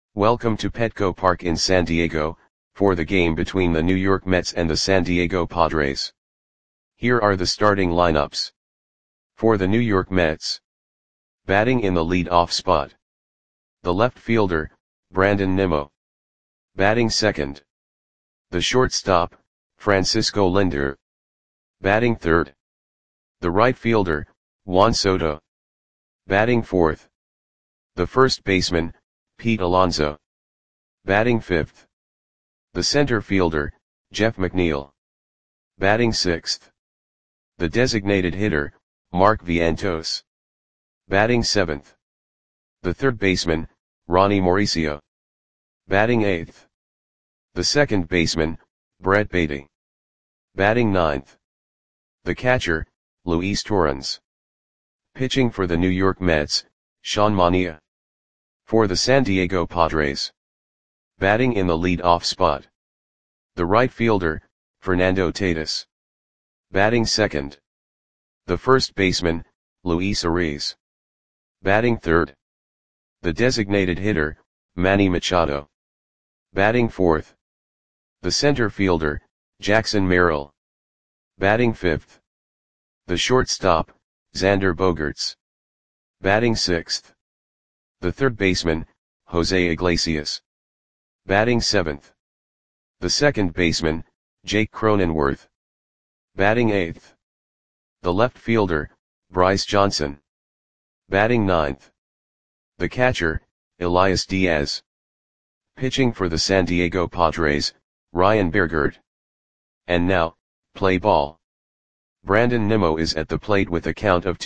Welcome to Petco Park in San Diego, for the game between the New York Mets and the San Diego Padres. Here are the starting lineups. For the New York Mets. Batting in the lead-off spot. The left fielder, Brandon Nimmo. Batting second. The shortstop, Francisco Lindor. Batting third. The right fielder, Juan Soto. Batting fourth. The first baseman, Pete Alonso. Batting fifth. The center fielder, Jeff McNeil. Batting sixth. The designated hitter, Mark Vientos. Batting seventh. The third baseman, Ronnie Mauricio. Batting eighth. The second baseman, Brett Baty. Batting ninth. The catcher, Luis Torrens. Pitching for the New York Mets, Sean Manaea. For the San Diego Padres. Batting in the lead-off spot. The right fielder, Fernando Tatis. Batting second. The first baseman, Luis Arraez. Batting third. The designated hitter, Manny Machado. Batting fourth. The center fielder, Jackson Merrill. Batting fifth. The shortstop, Xander Bogaerts. Batting sixth. The third baseman, Jose Iglesias. Batting seventh. The second baseman, Jake Cronenworth. Batting eighth. The left fielder, Bryce Johnson. Batting ninth. The catcher, Elias Diaz. Pitching for the San Diego Padres, Ryan Biergard. And now, play ball. Brandon Nimmo is at the plate with a count of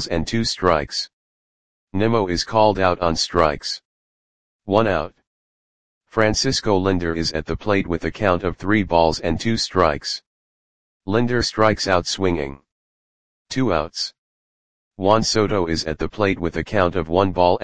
2-2. Nimmo is called out on strikes. 1 out. Francisco Lindor is at the plate with a count of 3-2. Lindor strikes out swinging. 2 outs. Juan Soto is at the plate with a count of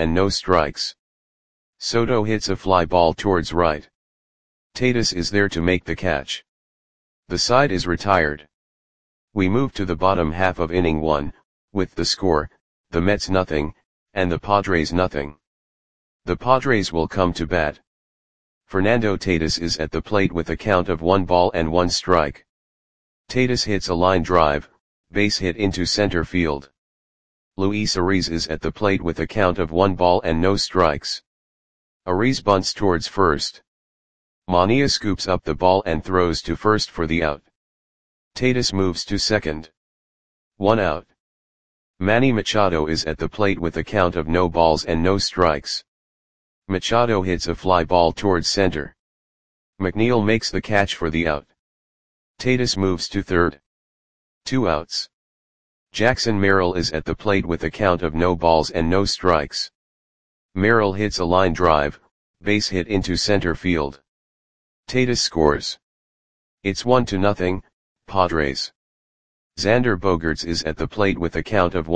1-0. Soto hits a fly ball towards right. Tatis is there to make the catch. The side is retired. We move to the bottom half of inning 1, with the score, the Mets nothing, and the Padres nothing. The Padres will come to bat. Fernando Tatis is at the plate with a count of 1-1. Tatis hits a line drive, base hit into center field. Luis Arraez is at the plate with a count of 1-0. Arraez bunts towards first. Manaea scoops up the ball and throws to first for the out. Tatis moves to second. 1 out. Manny Machado is at the plate with a count of 0-0. Machado hits a fly ball towards center. McNeil makes the catch for the out. Tatis moves to third. 2 outs. Jackson Merrill is at the plate with a count of 0-0. Merrill hits a line drive, base hit into center field. Tatis scores. It's 1-0, Padres. Xander Bogaerts is at the plate with a count of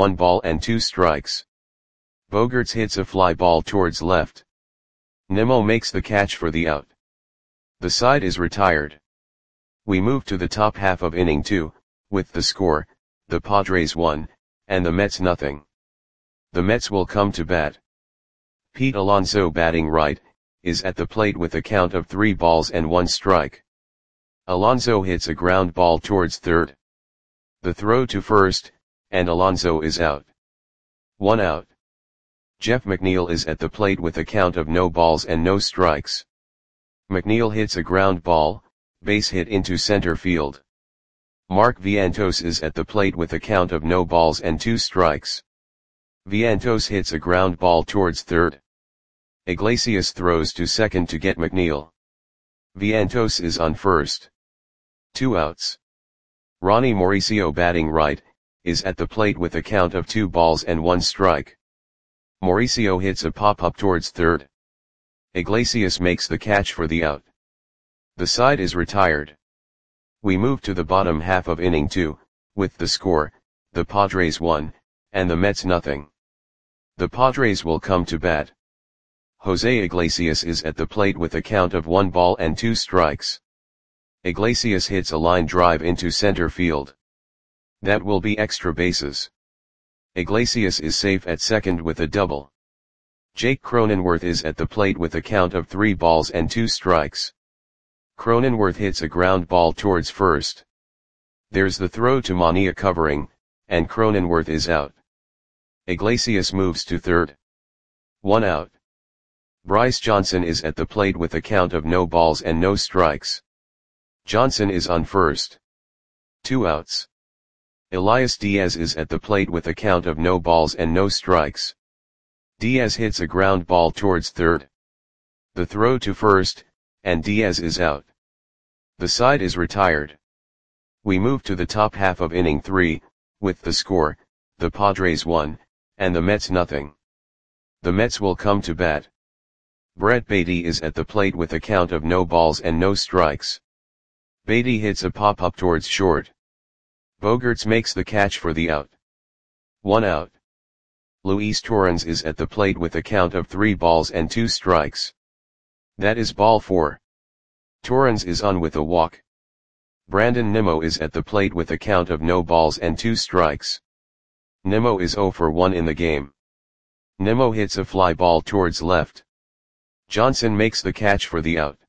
1-2. Bogaerts hits a fly ball towards left. Nimmo makes the catch for the out. The side is retired. We move to the top half of inning 2, with the score, the Padres 1, and the Mets nothing. The Mets will come to bat. Pete Alonso batting right, is at the plate with a count of 3-1. Alonso hits a ground ball towards third. The throw to first, and Alonso is out. 1 out. Jeff McNeil is at the plate with a count of 0-0. McNeil hits a ground ball, base hit into center field. Mark Vientos is at the plate with a count of 0-2. Vientos hits a ground ball towards third. Iglesias throws to second to get McNeil. Vientos is on first. 2 outs. Ronnie Mauricio batting right, is at the plate with a count of 2-1. Mauricio hits a pop-up towards third. Iglesias makes the catch for the out. The side is retired. We move to the bottom half of inning 2, with the score, the Padres 1, and the Mets nothing. The Padres will come to bat. Jose Iglesias is at the plate with a count of 1-2. Iglesias hits a line drive into center field. That will be extra bases. Iglesias is safe at second with a double. Jake Cronenworth is at the plate with a count of 3 balls and 2 strikes. Cronenworth hits a ground ball towards first. There's the throw to Mania covering, and Cronenworth is out. Iglesias moves to third. 1 out. Bryce Johnson is at the plate with a count of no balls and no strikes. Johnson is on first. 2 outs. Elias Diaz is at the plate with a count of no balls and no strikes. Diaz hits a ground ball towards third. The throw to first, and Diaz is out. The side is retired. We move to the top half of inning 3, with the score, the Padres 1, and the Mets nothing. The Mets will come to bat. Brett Baty is at the plate with a count of no balls and no strikes. Baty hits a pop-up towards short. Bogaerts makes the catch for the out. 1 out. Luis Torrens is at the plate with a count of 3 balls and 2 strikes. That is ball 4. Torrens is on with a walk. Brandon Nimmo is at the plate with a count of no balls and 2 strikes. Nimmo is 0 for 1 in the game. Nimmo hits a fly ball towards left. Johnson makes the catch for the out.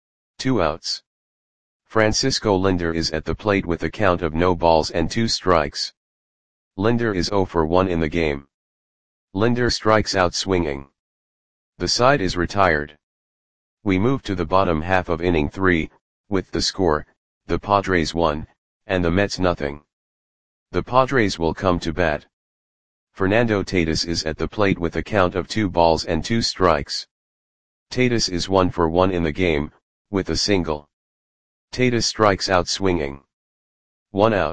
2 outs. Francisco Lindor is at the plate with a count of no balls and 2 strikes. Lindor is 0 for 1 in the game. Lindor strikes out swinging. The side is retired. We move to the bottom half of inning 3, with the score, the Padres 1, and the Mets nothing. The Padres will come to bat. Fernando Tatis is at the plate with a count of 2 balls and 2 strikes. Tatis is 1 for 1 in the game, with a single. Tatis strikes out swinging. 1 out.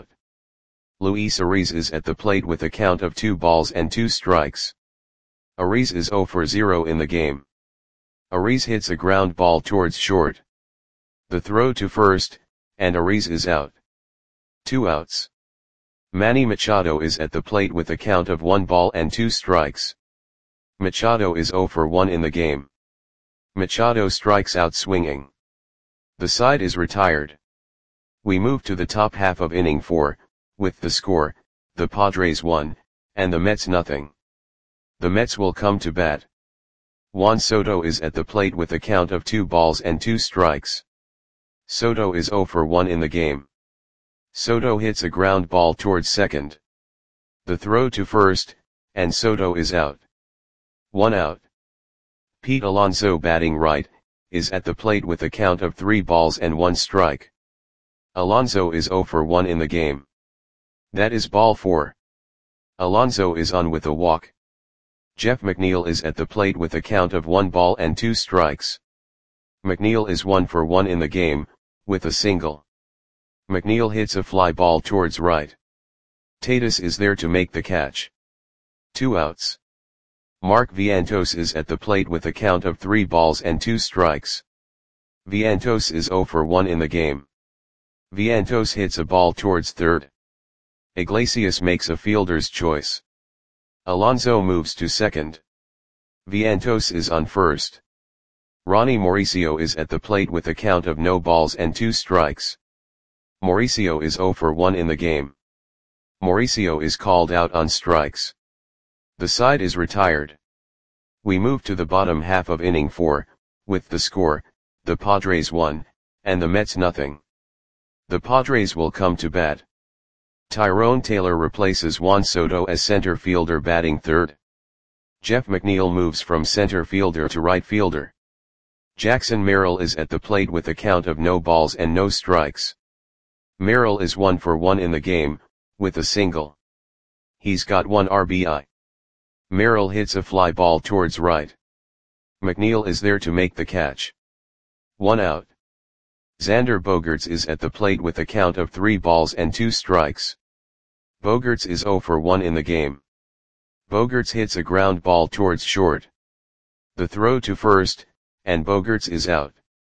Luis Ariz is at the plate with a count of 2 balls and 2 strikes. Ariz is 0 for 0 in the game. Ariz hits a ground ball towards short. The throw to first, and Ariz is out. 2 outs. Manny Machado is at the plate with a count of 1 ball and 2 strikes. Machado is 0 for 1 in the game. Machado strikes out swinging. The side is retired. We move to the top half of inning 4, with the score, the Padres 1, and the Mets nothing. The Mets will come to bat. Juan Soto is at the plate with a count of 2 balls and 2 strikes. Soto is 0 for 1 in the game. Soto hits a ground ball towards second. The throw to first, and Soto is out. 1 out. Pete Alonso batting right, is at the plate with a count of 3 balls and 1 strike. Alonso is 0 for 1 in the game. That is ball 4. Alonso is on with a walk. Jeff McNeil is at the plate with a count of 1 ball and 2 strikes. McNeil is 1 for 1 in the game, with a single. McNeil hits a fly ball towards right. Tatis is there to make the catch. 2 outs. Mark Vientos is at the plate with a count of 3 balls and 2 strikes. Vientos is 0 for 1 in the game. Vientos hits a ball towards third. Iglesias makes a fielder's choice. Alonso moves to second. Vientos is on first. Ronnie Mauricio is at the plate with a count of no balls and 2 strikes. Mauricio is 0 for 1 in the game. Mauricio is called out on strikes. The side is retired. We move to the bottom half of inning 4, with the score, the Padres 1, and the Mets nothing. The Padres will come to bat. Tyrone Taylor replaces Juan Soto as center fielder batting third. Jeff McNeil moves from center fielder to right fielder. Jackson Merrill is at the plate with a count of no balls and no strikes. Merrill is 1 for 1 in the game, with a single. He's got 1 RBI. Merrill hits a fly ball towards right. McNeil is there to make the catch. 1 out. Xander Bogaerts is at the plate with a count of 3 balls and 2 strikes. Bogaerts is 0 for 1 in the game. Bogaerts hits a ground ball towards short. The throw to first, and Bogaerts is out.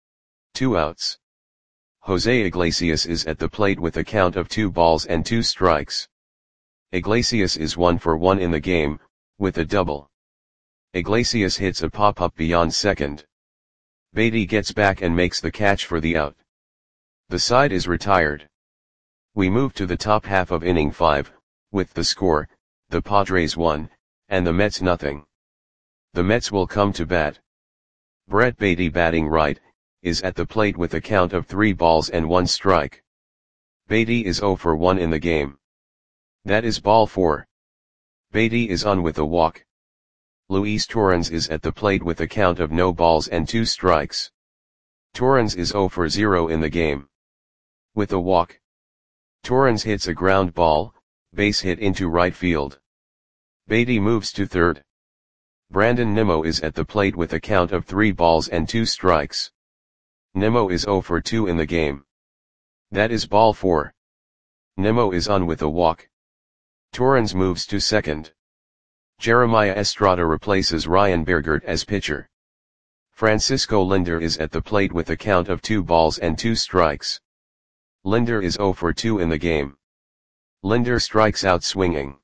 2 outs. Jose Iglesias is at the plate with a count of 2 balls and 2 strikes. Iglesias is 1 for 1 in the game, with a double. Iglesias hits a pop-up beyond second. Baty gets back and makes the catch for the out. The side is retired. We move to the top half of inning 5, with the score, the Padres 1, and the Mets nothing. The Mets will come to bat. Brett Baty, batting right, is at the plate with a count of 3 balls and 1 strike. Baty is 0 for 1 in the game. That is ball 4. Baty is on with a walk. Luis Torrens is at the plate with a count of no balls and 2 strikes. Torrens is 0 for 0 in the game. With a walk. Torrens hits a ground ball, base hit into right field. Baty moves to third. Brandon Nimmo is at the plate with a count of 3 balls and 2 strikes. Nimmo is 0 for 2 in the game. That is ball 4. Nimmo is on with a walk. Torrens moves to second. Jeremiah Estrada replaces Ryan Bergert as pitcher. Francisco Lindor is at the plate with a count of 2 balls and 2 strikes. Lindor is 0 for 2 in the game. Lindor strikes out swinging.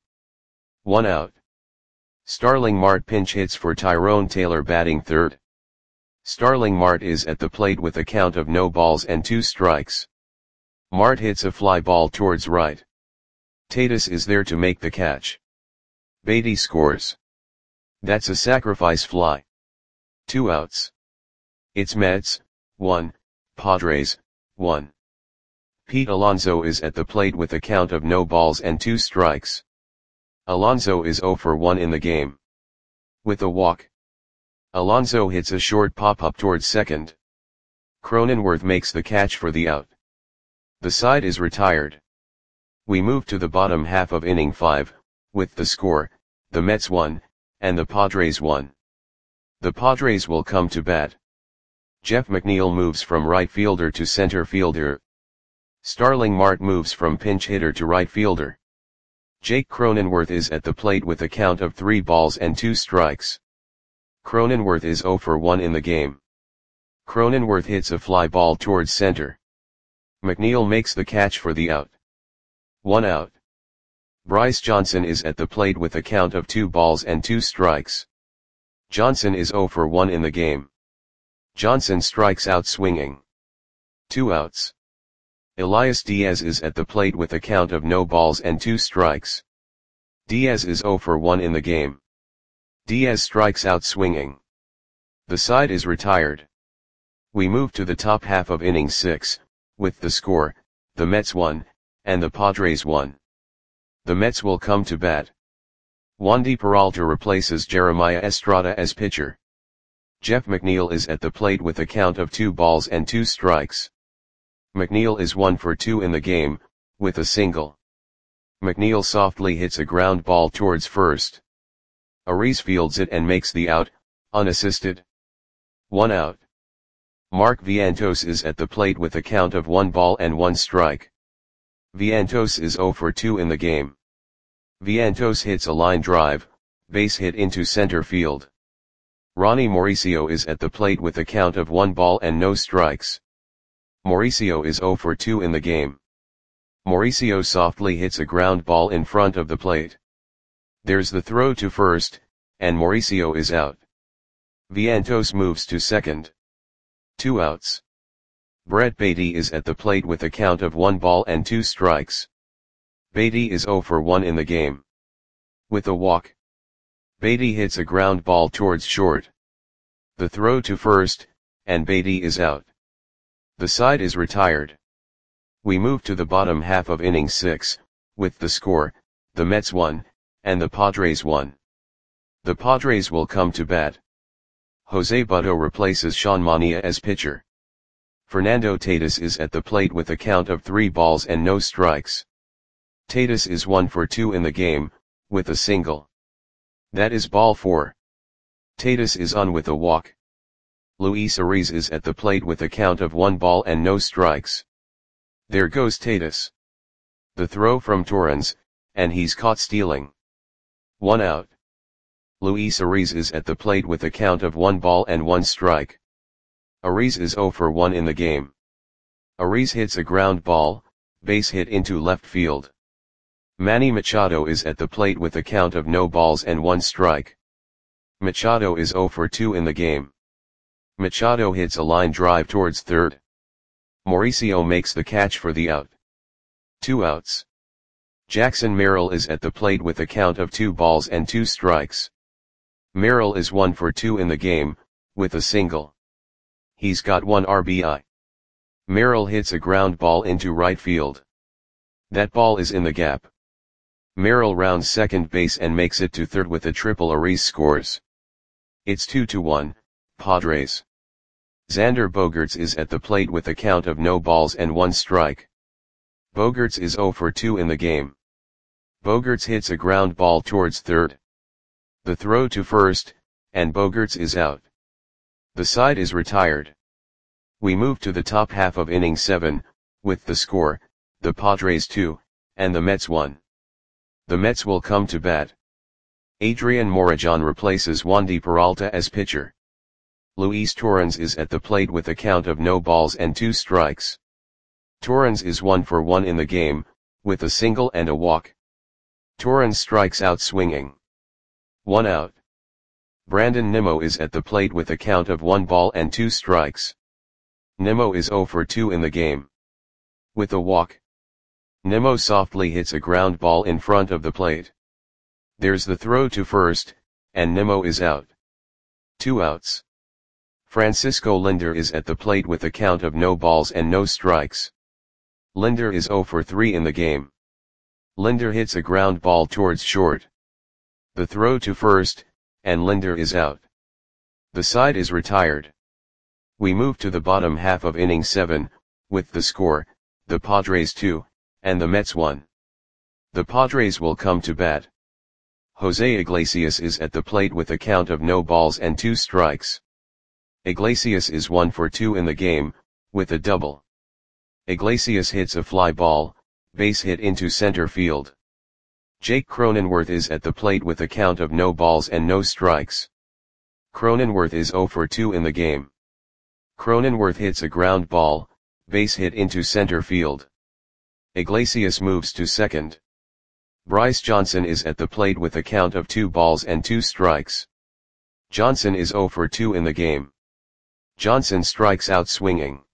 1 out. Starling Marte pinch hits for Tyrone Taylor, batting third. Starling Marte is at the plate with a count of no balls and 2 strikes. Marte hits a fly ball towards right. Tatis is there to make the catch. Baty scores. That's a sacrifice fly. 2 outs. It's Mets, 1, Padres, 1. Pete Alonso is at the plate with a count of no balls and 2 strikes. Alonso is 0 for 1 in the game. With a walk. Alonso hits a short pop-up towards second. Cronenworth makes the catch for the out. The side is retired. We move to the bottom half of inning 5, with the score, the Mets 1, and the Padres 1. The Padres will come to bat. Jeff McNeil moves from right fielder to center fielder. Starling Marte moves from pinch hitter to right fielder. Jake Cronenworth is at the plate with a count of 3 balls and 2 strikes. Cronenworth is 0 for 1 in the game. Cronenworth hits a fly ball towards center. McNeil makes the catch for the out. 1 out. Bryce Johnson is at the plate with a count of 2 balls and 2 strikes. Johnson is 0 for 1 in the game. Johnson strikes out swinging. 2 outs. Elias Diaz is at the plate with a count of no balls and 2 strikes. Diaz is 0 for 1 in the game. Diaz strikes out swinging. The side is retired. We move to the top half of inning 6, with the score, the Mets 1, and the Padres 1. The Mets will come to bat. Wandy Peralta replaces Jeremiah Estrada as pitcher. Jeff McNeil is at the plate with a count of 2 balls and 2 strikes. McNeil is 1 for 2 in the game, with a single. McNeil softly hits a ground ball towards first. Ariz fields it and makes the out, unassisted. 1 out. Mark Vientos is at the plate with a count of 1 ball and 1 strike. Vientos is 0 for 2 in the game. Vientos hits a line drive, base hit into center field. Ronnie Mauricio is at the plate with a count of 1 ball and no strikes. Mauricio is 0 for 2 in the game. Mauricio softly hits a ground ball in front of the plate. There's the throw to first, and Mauricio is out. Vientos moves to second. 2 outs. Brett Baty is at the plate with a count of 1 ball and 2 strikes. Baty is 0 for 1 in the game. With a walk. Baty hits a ground ball towards short. The throw to first, and Baty is out. The side is retired. We move to the bottom half of inning 6, with the score, the Mets 1, and the Padres 1. The Padres will come to bat. Jose Butto replaces Sean Manaea as pitcher. Fernando Tatis is at the plate with a count of 3 balls and no strikes. Tatis is 1 for 2 in the game, with a single. That is ball 4. Tatis is on with a walk. Luis Ariz is at the plate with a count of 1 ball and no strikes. There goes Tatis. The throw from Torrens, and he's caught stealing. 1 out. Luis Ariz is at the plate with a count of 1 ball and 1 strike. Ariz is 0 for 1 in the game. Ariz hits a ground ball, base hit into left field. Manny Machado is at the plate with a count of no balls and 1 strike. Machado is 0 for 2 in the game. Machado hits a line drive towards third. Mauricio makes the catch for the out. 2 outs. Jackson Merrill is at the plate with a count of 2 balls and 2 strikes. Merrill is 1 for 2 in the game, with a single. He's got 1 RBI. Merrill hits a ground ball into right field. That ball is in the gap. Merrill rounds second base and makes it to third with a triple. Ariz scores. It's 2-1, Padres. Xander Bogaerts is at the plate with a count of no balls and 1 strike. Bogaerts is 0 for 2 in the game. Bogaerts hits a ground ball towards third. The throw to first, and Bogaerts is out. The side is retired. We move to the top half of inning 7, with the score, the Padres 2, and the Mets 1. The Mets will come to bat. Adrian Morejon replaces Wandy Peralta as pitcher. Luis Torrens is at the plate with a count of no balls and 2 strikes. Torrens is 1 for 1 in the game, with a single and a walk. Torrens strikes out swinging. 1 out. Brandon Nimmo is at the plate with a count of 1 ball and 2 strikes. Nimmo is 0 for 2 in the game. With a walk. Nimmo softly hits a ground ball in front of the plate. There's the throw to first, and Nimmo is out. 2 outs. Francisco Lindor is at the plate with a count of no balls and no strikes. Lindor is 0 for 3 in the game. Lindor hits a ground ball towards short. The throw to first, and Lindor is out. The side is retired. We move to the bottom half of inning 7, with the score, the Padres 2, and the Mets 1. The Padres will come to bat. Jose Iglesias is at the plate with a count of no balls and 2 strikes. Iglesias is 1 for 2 in the game, with a double. Iglesias hits a fly ball, base hit into center field. Jake Cronenworth is at the plate with a count of no balls and no strikes. Cronenworth is 0 for 2 in the game. Cronenworth hits a ground ball, base hit into center field. Iglesias moves to second. Bryce Johnson is at the plate with a count of 2 balls and 2 strikes. Johnson is 0 for 2 in the game. Johnson strikes out swinging.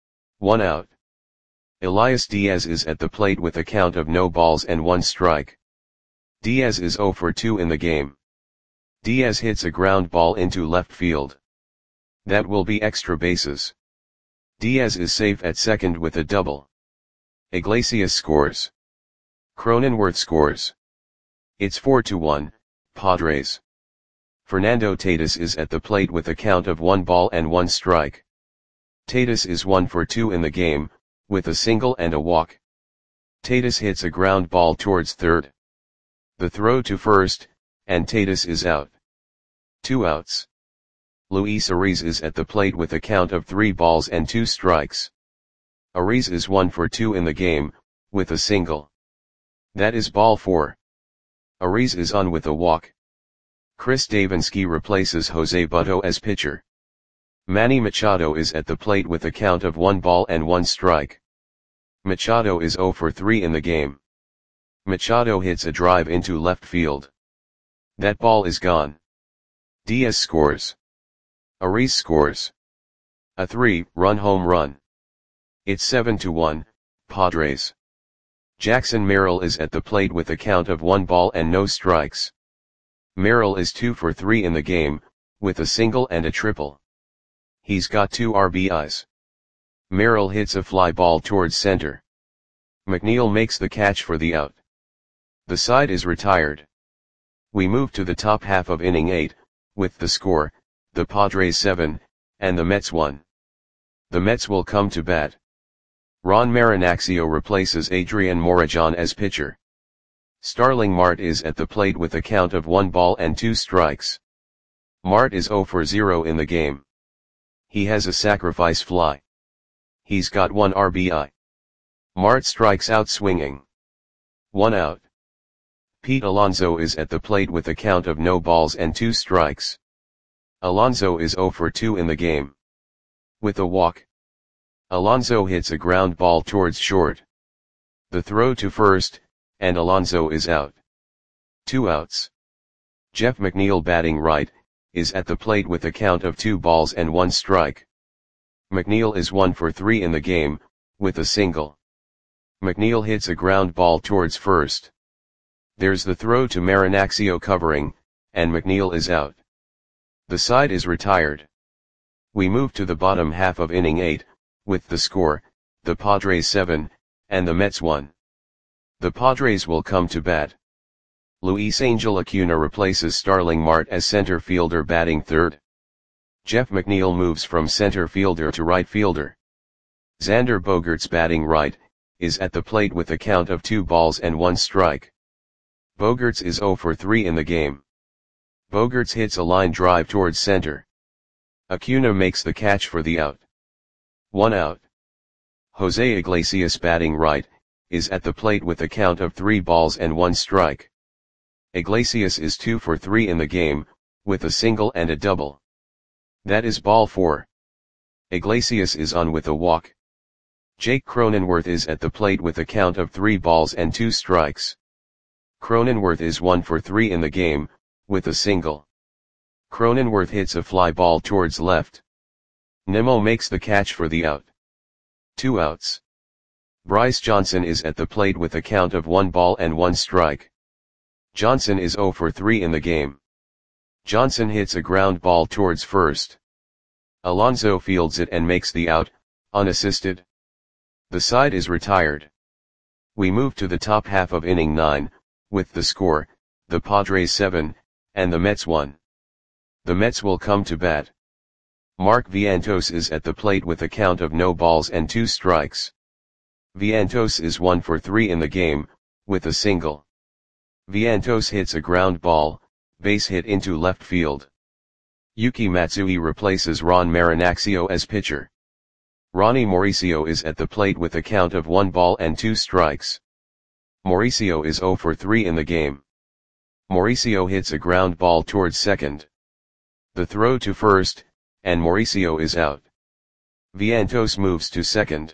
1 out. Elias Diaz is at the plate with a count of no balls and 1 strike. Diaz is 0 for 2 in the game. Diaz hits a ground ball into left field. That will be extra bases. Diaz is safe at second with a double. Iglesias scores. Cronenworth scores. It's 4-1, Padres. Fernando Tatis is at the plate with a count of 1 ball and 1 strike. Tatis is 1 for 2 in the game, with a single and a walk. Tatis hits a ground ball towards third. The throw to first, and Tatis is out. 2 outs. Luis Ariz is at the plate with a count of 3 balls and 2 strikes. Ariz is 1 for 2 in the game, with a single. That is ball 4. Ariz is on with a walk. Chris Davinsky replaces Jose Butto as pitcher. Manny Machado is at the plate with a count of 1 ball and 1 strike. Machado is 0 for 3 in the game. Machado hits a drive into left field. That ball is gone. Diaz scores. Ariz scores. A 3-run home run. It's 7-1, Padres. Jackson Merrill is at the plate with a count of 1 ball and no strikes. Merrill is 2 for 3 in the game, with a single and a triple. He's got 2 RBIs. Merrill hits a fly ball towards center. McNeil makes the catch for the out. The side is retired. We move to the top half of inning 8, with the score, the Padres 7, and the Mets 1. The Mets will come to bat. Ron Marinaccio replaces Adrian Morejon as pitcher. Starling Marte is at the plate with a count of 1 ball and 2 strikes. Marte is 0 for 0 in the game. He has a sacrifice fly. He's got 1 RBI. Marte strikes out swinging. 1 out. Pete Alonso is at the plate with a count of no balls and 2 strikes. Alonso is 0 for 2 in the game. With a walk. Alonso hits a ground ball towards short. The throw to first, and Alonso is out. 2 outs. Jeff McNeil batting right, is at the plate with a count of 2 balls and 1 strike. McNeil is 1 for 3 in the game, with a single. McNeil hits a ground ball towards first. There's the throw to Marinaccio covering, and McNeil is out. The side is retired. We move to the bottom half of inning 8, with the score, the Padres 7, and the Mets 1. The Padres will come to bat. Luis Angel Acuna replaces Starling Marte as center fielder batting third. Jeff McNeil moves from center fielder to right fielder. Xander Bogaerts batting right, is at the plate with a count of 2 balls and 1 strike. Bogaerts is 0 for 3 in the game. Bogaerts hits a line drive towards center. Acuna makes the catch for the out. 1 out. Jose Iglesias batting right, is at the plate with a count of 3 balls and 1 strike. Iglesias is 2 for 3 in the game, with a single and a double. That is ball 4. Iglesias is on with a walk. Jake Cronenworth is at the plate with a count of 3 balls and 2 strikes. Cronenworth is 1 for 3 in the game, with a single. Cronenworth hits a fly ball towards left. Nimmo makes the catch for the out. 2 outs. Bryce Johnson is at the plate with a count of 1 ball and 1 strike. Johnson is 0 for 3 in the game. Johnson hits a ground ball towards first. Alonso fields it and makes the out, unassisted. The side is retired. We move to the top half of inning 9, with the score, the Padres 7, and the Mets 1. The Mets will come to bat. Mark Vientos is at the plate with a count of no balls and 2 strikes. Vientos is 1 for 3 in the game, with a single. Vientos hits a ground ball, base hit into left field. Yuki Matsui replaces Ron Marinaccio as pitcher. Ronnie Mauricio is at the plate with a count of 1 ball and 2 strikes. Mauricio is 0 for 3 in the game. Mauricio hits a ground ball towards second. The throw to first, and Mauricio is out. Vientos moves to second.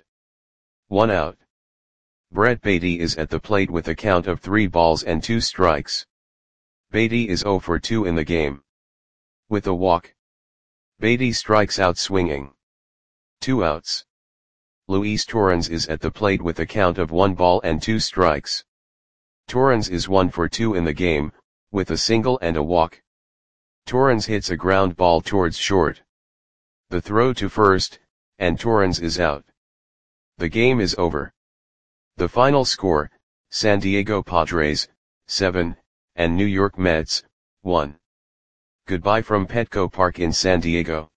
1 out. Brett Baty is at the plate with a count of 3 balls and 2 strikes. Baty is 0 for 2 in the game. With a walk. Baty strikes out swinging. 2 outs. Luis Torrens is at the plate with a count of 1 ball and 2 strikes. Torrens is 1 for 2 in the game, with a single and a walk. Torrens hits a ground ball towards short. The throw to first, and Torrens is out. The game is over. The final score, San Diego Padres, 7, and New York Mets, 1. Goodbye from Petco Park in San Diego.